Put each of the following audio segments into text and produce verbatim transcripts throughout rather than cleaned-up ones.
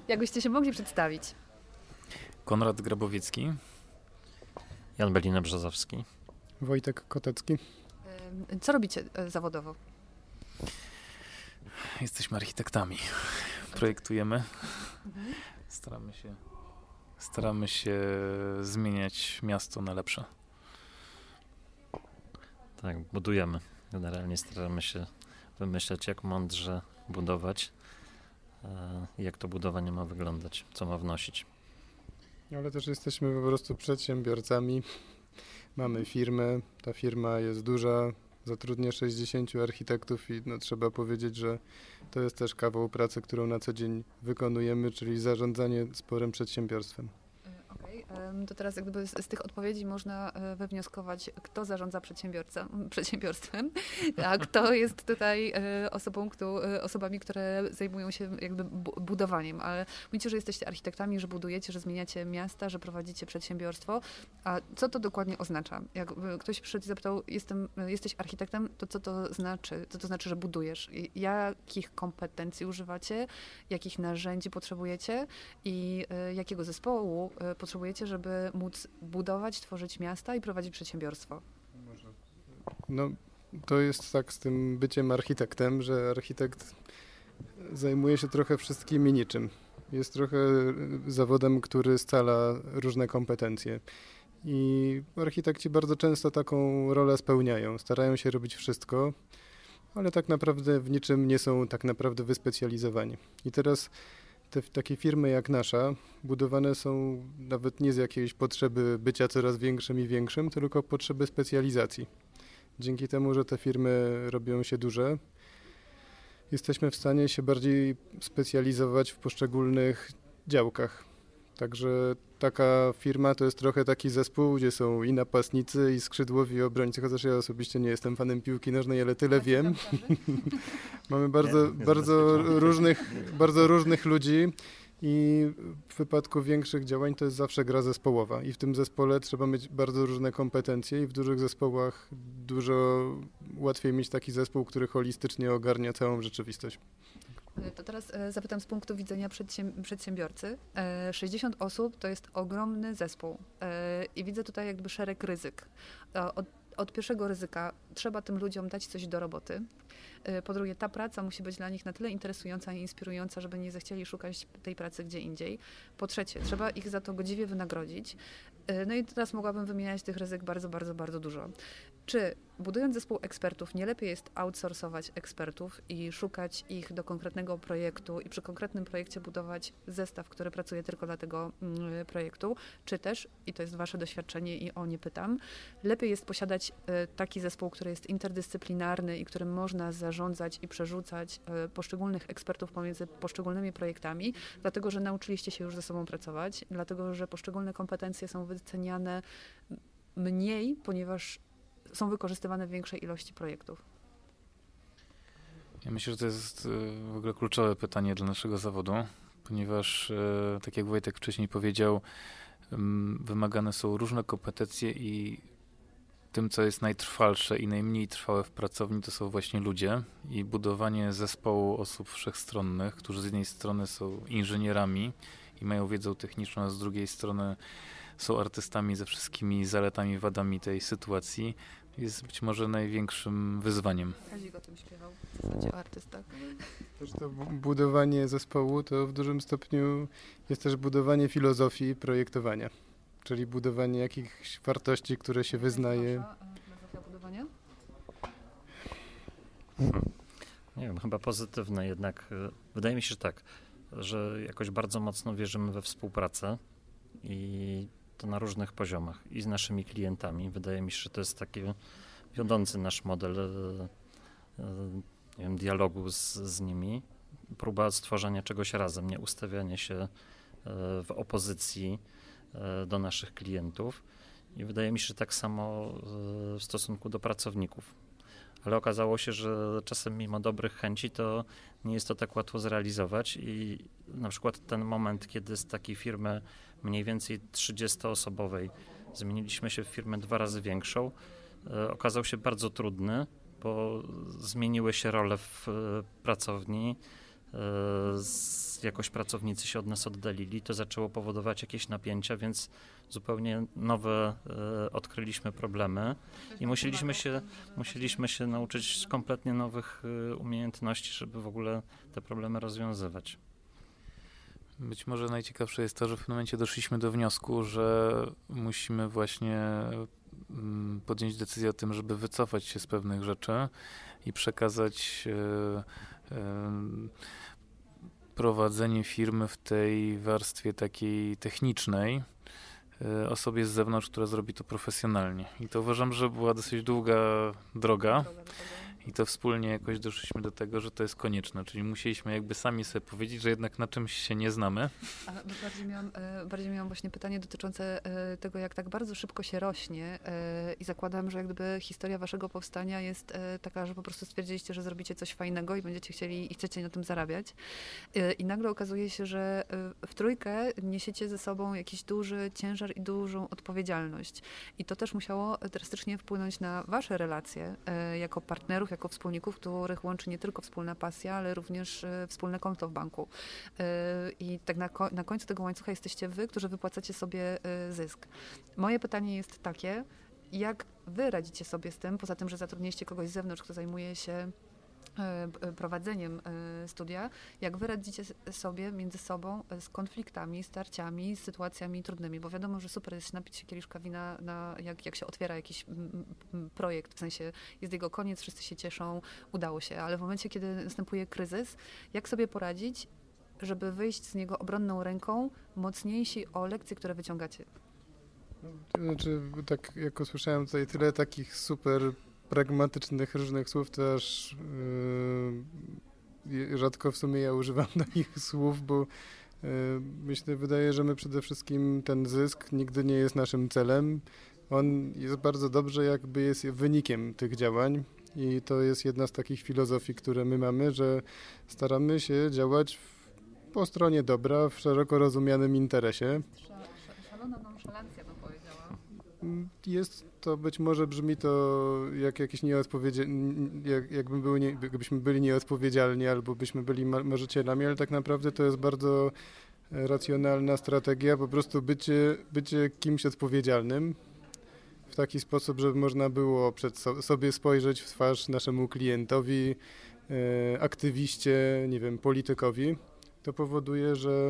Jakbyście się mogli przedstawić? Konrad Grabowiecki. Jan Belina-Brzozowski. Wojtek Kotecki. Co robicie zawodowo? Jesteśmy architektami. Projektujemy. Staramy się, staramy się zmieniać miasto na lepsze. Tak, budujemy. Generalnie staramy się wymyślać, jak mądrze budować, jak to budowanie ma wyglądać, co ma wnosić. Ale też jesteśmy po prostu przedsiębiorcami. Mamy firmę, ta firma jest duża, zatrudnia sześćdziesięciu architektów i no, trzeba powiedzieć, że to jest też kawał pracy, którą na co dzień wykonujemy, czyli zarządzanie sporym przedsiębiorstwem. Okej, okay. To teraz jakby z, z tych odpowiedzi można wywnioskować, kto zarządza przedsiębiorstwem, a kto jest tutaj osobą, kto, osobami, które zajmują się jakby budowaniem. Ale mówicie, że jesteście architektami, że budujecie, że zmieniacie miasta, że prowadzicie przedsiębiorstwo. A co to dokładnie oznacza? Jak ktoś przyszedł i zapytał, jestem, jesteś architektem, to co to znaczy? Co to znaczy, że budujesz? Jakich kompetencji używacie? Jakich narzędzi potrzebujecie? I jakiego zespołu potrzebujecie, żeby móc budować, tworzyć miasta i prowadzić przedsiębiorstwo? No, to jest tak z tym byciem architektem, że architekt zajmuje się trochę wszystkim i niczym. Jest trochę zawodem, który scala różne kompetencje. I architekci bardzo często taką rolę spełniają. Starają się robić wszystko, ale tak naprawdę w niczym nie są tak naprawdę wyspecjalizowani. I teraz te takie firmy jak nasza budowane są nawet nie z jakiejś potrzeby bycia coraz większym i większym, tylko potrzeby specjalizacji. Dzięki temu, że te firmy robią się duże, jesteśmy w stanie się bardziej specjalizować w poszczególnych działkach. Także taka firma to jest trochę taki zespół, gdzie są i napastnicy, i skrzydłowi, i obrońcy, chociaż ja osobiście nie jestem fanem piłki nożnej, ale tyle wiem. Mamy bardzo, bardzo różnych, bardzo różnych ludzi i w wypadku większych działań to jest zawsze gra zespołowa i w tym zespole trzeba mieć bardzo różne kompetencje i w dużych zespołach dużo łatwiej mieć taki zespół, który holistycznie ogarnia całą rzeczywistość. To teraz zapytam z punktu widzenia przedsiębiorcy. sześćdziesiąt osób to jest ogromny zespół i widzę tutaj jakby szereg ryzyk. Od, od pierwszego ryzyka trzeba tym ludziom dać coś do roboty. Po drugie, ta praca musi być dla nich na tyle interesująca i inspirująca, żeby nie zechcieli szukać tej pracy gdzie indziej. Po trzecie, trzeba ich za to godziwie wynagrodzić. No i teraz mogłabym wymieniać tych ryzyk bardzo, bardzo, bardzo dużo. Czy budując zespół ekspertów, nie lepiej jest outsourcować ekspertów i szukać ich do konkretnego projektu i przy konkretnym projekcie budować zestaw, który pracuje tylko dla tego mm, projektu, czy też, i to jest wasze doświadczenie i o nie pytam, lepiej jest posiadać y, taki zespół, który jest interdyscyplinarny i którym można zarządzać i przerzucać y, poszczególnych ekspertów pomiędzy poszczególnymi projektami, dlatego, że nauczyliście się już ze sobą pracować, dlatego, że poszczególne kompetencje są wyceniane mniej, ponieważ są wykorzystywane w większej ilości projektów? Ja myślę, że to jest w ogóle kluczowe pytanie dla naszego zawodu, ponieważ, tak jak Wojtek wcześniej powiedział, wymagane są różne kompetencje i tym, co jest najtrwalsze i najmniej trwałe w pracowni, to są właśnie ludzie i budowanie zespołu osób wszechstronnych, którzy z jednej strony są inżynierami i mają wiedzę techniczną, a z drugiej strony są artystami ze wszystkimi zaletami i wadami tej sytuacji, jest być może największym wyzwaniem. Kazik o tym śpiewał, w zasadzie o artystach. Też to budowanie zespołu to w dużym stopniu jest też budowanie filozofii projektowania, czyli budowanie jakichś wartości, które się wyznaje. Wasza filozofia budowania? Hmm. Nie wiem, chyba pozytywne jednak. Wydaje mi się, że tak, że jakoś bardzo mocno wierzymy we współpracę i to na różnych poziomach i z naszymi klientami. Wydaje mi się, że to jest taki wiodący nasz model nie wiem, dialogu z, z nimi. Próba stworzenia czegoś razem, nie ustawianie się w opozycji do naszych klientów. I wydaje mi się, że tak samo w stosunku do pracowników. Ale okazało się, że czasem mimo dobrych chęci to nie jest to tak łatwo zrealizować i na przykład ten moment, kiedy z takiej firmy mniej więcej trzydziestoosobowej zmieniliśmy się w firmę dwa razy większą, e, okazał się bardzo trudny, bo zmieniły się role w e, pracowni, z, jakoś pracownicy się od nas oddalili, to zaczęło powodować jakieś napięcia, więc zupełnie nowe odkryliśmy problemy i musieliśmy się, musieliśmy się nauczyć kompletnie nowych umiejętności, żeby w ogóle te problemy rozwiązywać. Być może najciekawsze jest to, że w pewnym momencie doszliśmy do wniosku, że musimy właśnie podjąć decyzję o tym, żeby wycofać się z pewnych rzeczy i przekazać e, e, prowadzenie firmy w tej warstwie takiej technicznej e, osobie z zewnątrz, która zrobi to profesjonalnie. I to uważam, że była dosyć długa droga. I to wspólnie jakoś doszliśmy do tego, że to jest konieczne, czyli musieliśmy jakby sami sobie powiedzieć, że jednak na czymś się nie znamy. A bardziej miałam, bardziej miałam właśnie pytanie dotyczące tego, jak tak bardzo szybko się rośnie i zakładam, że jak gdyby historia waszego powstania jest taka, że po prostu stwierdziliście, że zrobicie coś fajnego i będziecie chcieli i chcecie na tym zarabiać. I nagle okazuje się, że w trójkę niesiecie ze sobą jakiś duży ciężar i dużą odpowiedzialność. I to też musiało drastycznie wpłynąć na wasze relacje jako partnerów, jako wspólników, których łączy nie tylko wspólna pasja, ale również wspólne konto w banku. I tak na, ko- na końcu tego łańcucha jesteście wy, którzy wypłacacie sobie zysk. Moje pytanie jest takie, jak wy radzicie sobie z tym, poza tym, że zatrudniliście kogoś z zewnątrz, kto zajmuje się prowadzeniem studia, jak wy radzicie sobie między sobą z konfliktami, starciami, z sytuacjami trudnymi, bo wiadomo, że super jest napić się kieliszka wina, na, jak, jak się otwiera jakiś projekt, w sensie jest jego koniec, wszyscy się cieszą, udało się, ale w momencie, kiedy następuje kryzys, jak sobie poradzić, żeby wyjść z niego obronną ręką, mocniejsi o lekcje, które wyciągacie? To znaczy, tak jak usłyszałem tutaj tyle takich super pragmatycznych różnych słów, to aż yy, rzadko w sumie ja używam takich słów, bo yy, myślę, wydaje, że my przede wszystkim ten zysk nigdy nie jest naszym celem. On jest bardzo dobrze, jakby jest wynikiem tych działań i to jest jedna z takich filozofii, które my mamy, że staramy się działać w, po stronie dobra, w szeroko rozumianym interesie. Szalona nonszalancja, bym powiedziała. Jest to, być może brzmi to jak jakieś nieodpowiedzialne, jak, jakby były nie, jakbyśmy byli nieodpowiedzialni albo byśmy byli marzycielami, ale tak naprawdę to jest bardzo racjonalna strategia, po prostu bycie, bycie kimś odpowiedzialnym w taki sposób, żeby można było przed so, sobie spojrzeć w twarz naszemu klientowi, e, aktywiście, nie wiem, politykowi. To powoduje, że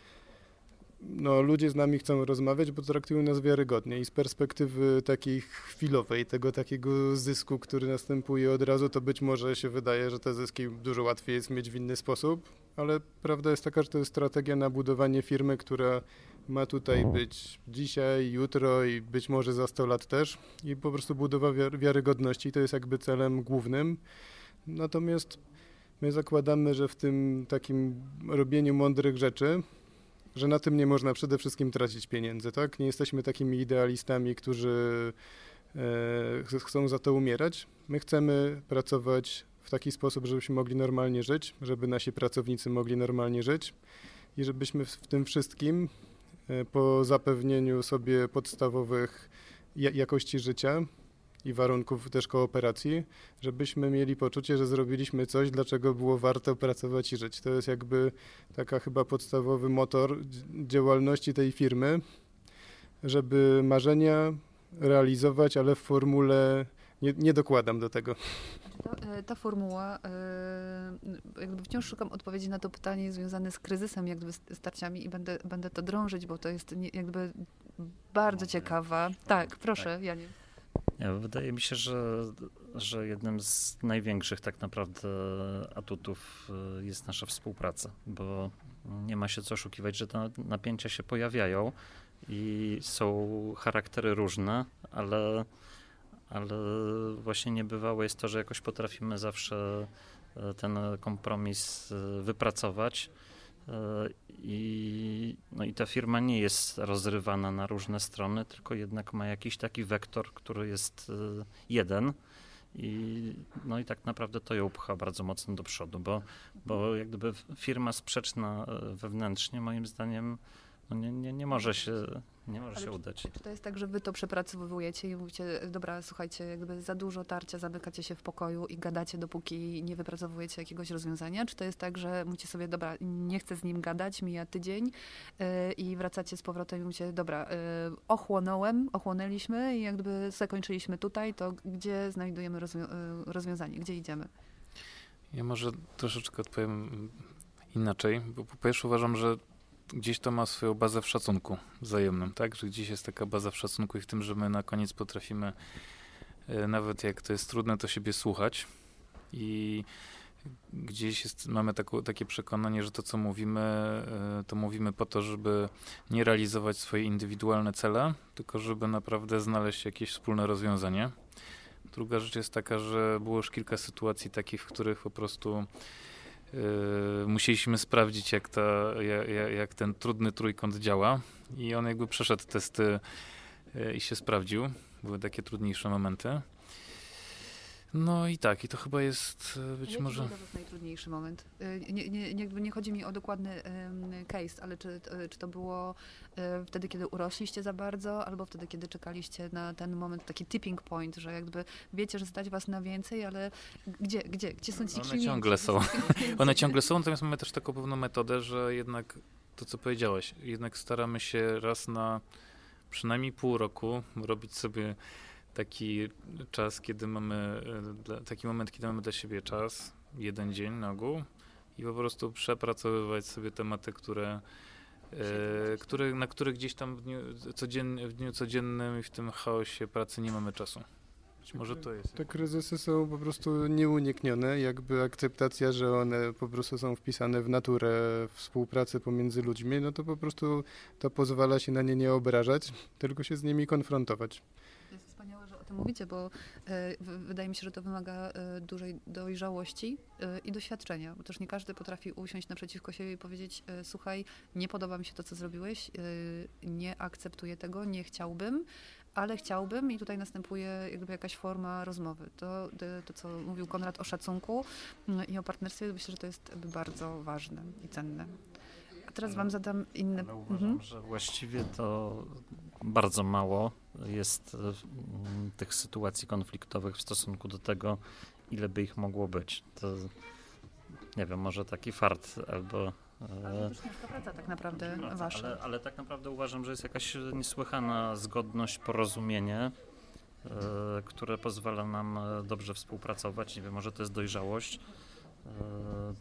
no, ludzie z nami chcą rozmawiać, bo traktują nas wiarygodnie i z perspektywy takiej chwilowej, tego takiego zysku, który następuje od razu, to być może się wydaje, że te zyski dużo łatwiej jest mieć w inny sposób, ale prawda jest taka, że to jest strategia na budowanie firmy, która ma tutaj być dzisiaj, jutro i być może za sto lat też i po prostu budowa wiarygodności, to jest jakby celem głównym. Natomiast my zakładamy, że w tym takim robieniu mądrych rzeczy, że na tym nie można przede wszystkim tracić pieniędzy, tak? Nie jesteśmy takimi idealistami, którzy e, chcą za to umierać. My chcemy pracować w taki sposób, żebyśmy mogli normalnie żyć, żeby nasi pracownicy mogli normalnie żyć i żebyśmy w, w tym wszystkim e, po zapewnieniu sobie podstawowych ja, jakości życia i warunków też kooperacji, żebyśmy mieli poczucie, że zrobiliśmy coś, dlaczego było warto pracować i żyć. To jest jakby taka chyba podstawowy motor działalności tej firmy, żeby marzenia realizować, ale w formule nie, nie dokładam do tego. Ta, ta formuła, jakby wciąż szukam odpowiedzi na to pytanie związane z kryzysem, jakby starciami i będę, będę to drążyć, bo to jest jakby bardzo ciekawa. Tak, proszę, Janie. Ja, wydaje mi się, że, że jednym z największych tak naprawdę atutów jest nasza współpraca, bo nie ma się co oszukiwać, że te napięcia się pojawiają i są charaktery różne, ale, ale właśnie niebywałe jest to, że jakoś potrafimy zawsze ten kompromis wypracować. I, no i ta firma nie jest rozrywana na różne strony, tylko jednak ma jakiś taki wektor, który jest jeden i, no i tak naprawdę to ją pcha bardzo mocno do przodu, bo, bo jak gdyby firma sprzeczna wewnętrznie moim zdaniem no nie, nie, nie, może się, Nie może Ale się czy, udać. Czy to jest tak, że wy to przepracowujecie i mówicie, dobra, słuchajcie, jakby za dużo tarcia, zamykacie się w pokoju i gadacie, dopóki nie wypracowujecie jakiegoś rozwiązania? Czy to jest tak, że mówicie sobie, dobra, nie chcę z nim gadać, mija tydzień yy, i wracacie z powrotem i mówicie, dobra, yy, ochłonąłem, ochłonęliśmy i jakby zakończyliśmy tutaj, to gdzie znajdujemy rozwią- yy, rozwiązanie, gdzie idziemy? Ja może troszeczkę odpowiem inaczej, bo po pierwsze uważam, że gdzieś to ma swoją bazę w szacunku wzajemnym, tak? Że gdzieś jest taka baza w szacunku i w tym, że my na koniec potrafimy, e, nawet jak to jest trudne, to siebie słuchać i gdzieś jest, mamy taką, takie przekonanie, że to, co mówimy, e, to mówimy po to, żeby nie realizować swoje indywidualne cele, tylko żeby naprawdę znaleźć jakieś wspólne rozwiązanie. Druga rzecz jest taka, że było już kilka sytuacji takich, w których po prostu Yy, musieliśmy sprawdzić, jak, ta, jak, jak ten trudny trójkąt działa i on jakby przeszedł testy yy, i się sprawdził. Były takie trudniejsze momenty. No i tak, i to chyba jest yy, być Jaki może... był dla was najtrudniejszy moment? Yy, Nie, nie, nie, nie chodzi mi o dokładny ym, case, ale czy, y, czy to było y, wtedy, kiedy urośliście za bardzo, albo wtedy, kiedy czekaliście na ten moment, taki tipping point, że jakby wiecie, że stać was na więcej, ale gdzie, gdzie, gdzie są ci One klienci? ciągle Gdzie są. ci klienci? One ciągle są, natomiast mamy też taką pewną metodę, że jednak to, co powiedziałeś, jednak staramy się raz na przynajmniej pół roku robić sobie taki czas, kiedy mamy, e, dla- taki moment, kiedy mamy dla siebie czas, jeden dzień na ogół i po prostu przepracowywać sobie tematy, które, e, które, na które gdzieś tam w dniu, codzien, w dniu codziennym i w tym chaosie pracy nie mamy czasu. Być może to jest. Te kryzysy są po prostu nieuniknione, jakby akceptacja, że one po prostu są wpisane w naturę współpracy pomiędzy ludźmi, no to po prostu to pozwala się na nie nie obrażać, tylko się z nimi konfrontować. To jest wspaniałe, że o tym mówicie, bo e, w- wydaje mi się, że to wymaga e, dużej dojrzałości e, i doświadczenia, bo też nie każdy potrafi usiąść naprzeciwko siebie i powiedzieć, e, słuchaj, nie podoba mi się to, co zrobiłeś, e, nie akceptuję tego, nie chciałbym, ale chciałbym i tutaj następuje jakby jakaś forma rozmowy. To, to, to co mówił Konrad o szacunku mm, i o partnerstwie, myślę, że to jest bardzo ważne i cenne. A teraz wam zadam inne... Ale uważam, że właściwie to bardzo mało jest mm, tych sytuacji konfliktowych w stosunku do tego, ile by ich mogło być. To nie wiem, może taki fart albo... Ale e, to ciężka praca tak naprawdę praca, wasza. ale, ale tak naprawdę uważam, że jest jakaś niesłychana zgodność, porozumienie, e, które pozwala nam e, dobrze współpracować. Nie wiem, może to jest dojrzałość. E,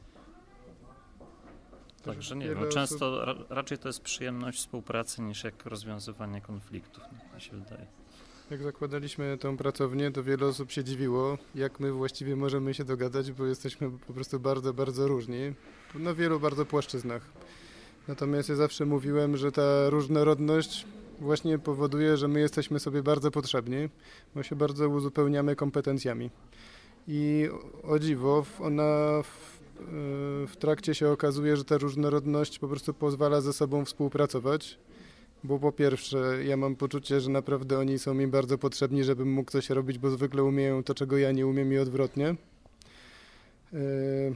Także nie wiele wiem, osób- często ra, raczej to jest przyjemność współpracy niż jak rozwiązywanie konfliktów, no, mi się wydaje. Jak zakładaliśmy tą pracownię, to wiele osób się dziwiło, jak my właściwie możemy się dogadać, bo jesteśmy po prostu bardzo, bardzo różni na wielu bardzo płaszczyznach. Natomiast ja zawsze mówiłem, że ta różnorodność właśnie powoduje, że my jesteśmy sobie bardzo potrzebni, bo się bardzo uzupełniamy kompetencjami. I o dziwo, w- ona w, w trakcie się okazuje, że ta różnorodność po prostu pozwala ze sobą współpracować. Bo po pierwsze, ja mam poczucie, że naprawdę oni są mi bardzo potrzebni, żebym mógł coś robić, bo zwykle umieją to, czego ja nie umiem i odwrotnie. Yy...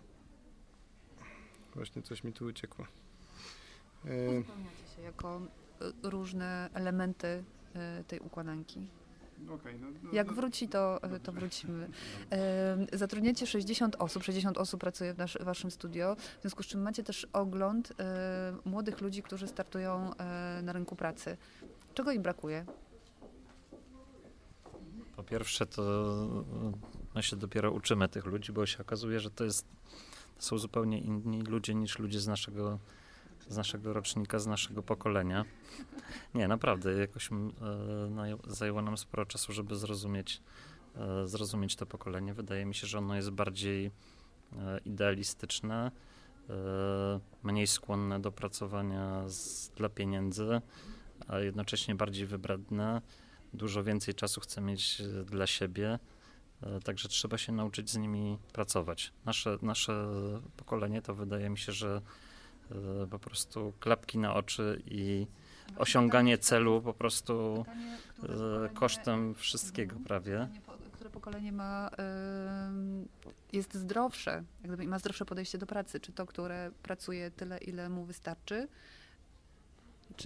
Właśnie coś mi tu uciekło. Yy... Uzupełniacie się jako y, różne elementy y, tej układanki. Okay, no, no, Jak wróci, to, y, to wrócimy. Y, Zatrudniacie sześćdziesiąt osób, sześćdziesiąt osób pracuje w nasz, waszym studio, w związku z czym macie też ogląd y, młodych ludzi, którzy startują y, na rynku pracy. Czego im brakuje? Po pierwsze, to my się dopiero uczymy tych ludzi, bo się okazuje, że to jest, to są zupełnie inni ludzie niż ludzie z naszego, z naszego rocznika, z naszego pokolenia. Nie, naprawdę, jakoś e, no, zajęło nam sporo czasu, żeby zrozumieć, e, zrozumieć to pokolenie. Wydaje mi się, że ono jest bardziej e, idealistyczne, e, mniej skłonne do pracowania z, dla pieniędzy, a jednocześnie bardziej wybredne. Dużo więcej czasu chce mieć e, dla siebie, e, także trzeba się nauczyć z nimi pracować. Nasze, nasze pokolenie to wydaje mi się, że e, po prostu klapki na oczy i osiąganie celu po prostu Pytanie, które e, pokolenie- kosztem wszystkiego prawie. Pytanie, po- które pokolenie ma, y, jest zdrowsze, jak gdyby ma zdrowsze podejście do pracy? Czy to, które pracuje tyle, ile mu wystarczy? Czy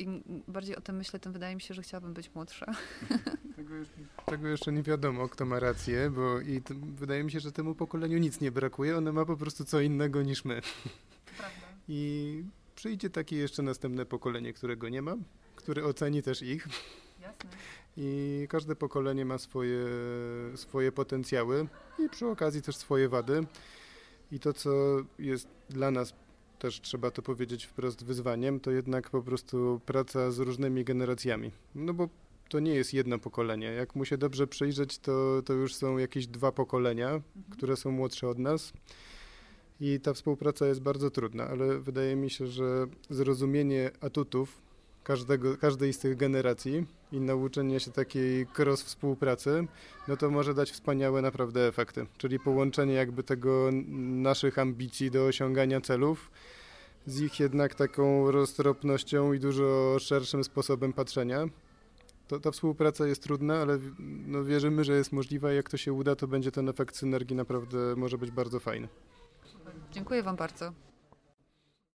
im bardziej o tym myślę, tym wydaje mi się, że chciałabym być młodsza. Tego jeszcze, tego jeszcze nie wiadomo, kto ma rację, bo i t- wydaje mi się, że temu pokoleniu nic nie brakuje, ono ma po prostu co innego niż my. Prawda. I przyjdzie takie jeszcze następne pokolenie, którego nie ma, które oceni też ich. Jasne. I każde pokolenie ma swoje, swoje potencjały i przy okazji też swoje wady. I to, co jest dla nas, też trzeba to powiedzieć wprost, wyzwaniem, to jednak po prostu praca z różnymi generacjami. No bo to nie jest jedno pokolenie. Jak mu się dobrze przyjrzeć, to, to już są jakieś dwa pokolenia, mhm. które są młodsze od nas. I ta współpraca jest bardzo trudna, ale wydaje mi się, że zrozumienie atutów każdego, każdej z tych generacji i nauczenie się takiej cross współpracy, no to może dać wspaniałe naprawdę efekty. Czyli połączenie jakby tego naszych ambicji do osiągania celów z ich jednak taką roztropnością i dużo szerszym sposobem patrzenia. To, ta współpraca jest trudna, ale no wierzymy, że jest możliwa i jak to się uda, to będzie ten efekt synergii naprawdę może być bardzo fajny. Dziękuję Wam bardzo.